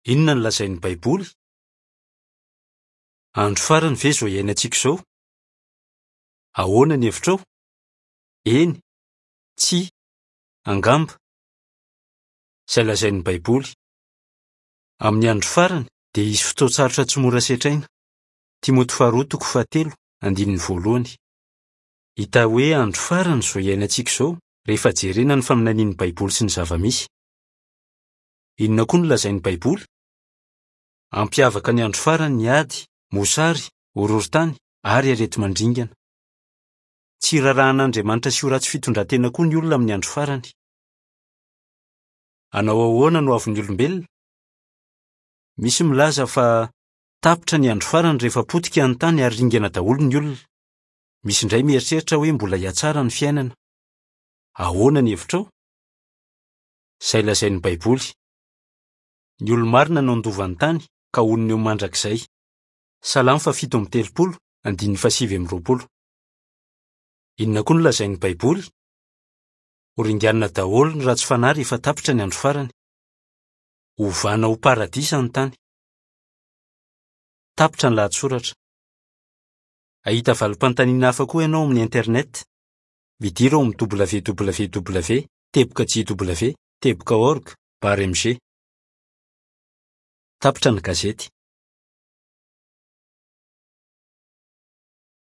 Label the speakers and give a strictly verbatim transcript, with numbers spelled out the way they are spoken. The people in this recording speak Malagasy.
Speaker 1: Inona no lazain'ny Baiboly? Andro farany ve zao iainantsika izao? Ahoana ny hevitrao? Eny, tsia, angamba. Izay lazain'ny Baiboly. Amin'ny andro farany dia hisy fotoan-tsarotra tsy mora setraina. Timoty faharoa toko fahatelo andininy voalohany. Hita hoe andro farany zao iainantsika izao rehefa jerena ny faminanian'ny Baiboly sy ny zava-misy. Inona koa no lazain'ny Baiboly? Ampiavaka ny andro farany ny ady, mosary, horohorontany ary areti-mandringana. Tsy rarahan'Andriamanitra sy ho ratsy fitondran-tena koa ny olona amin'ny andro farany. Hanao ahoana no avy ny olombelona? Misy milaza fa tapitra ny andro farany rehefa potika ny tany ary ringana daholo ny olona. Misy indray mieritreritra hoe mbola hiatsara ny fiainana. Ahoana ny hevitrao? Izay lazain'ny Baiboly. Ny olo-marina no andovan'ny tany ka honony eo mandrakizay. Salamo fafito amby telopolo andininy fasivy amby roapolo. Inona koa no lazain'ny Baiboly? Ho ringanina daholo ny ratsy fanahy rehefa tapitra ny andro farany. Ovana ho paradisa ny tany. Tapitra ny lahatsoratra. Ahita valim-panontaniana hafa koa ianao amin'ny internet. Vidira ao amin'ny w w w teboka j w teboka org barra mg. Tapitra ny gazety.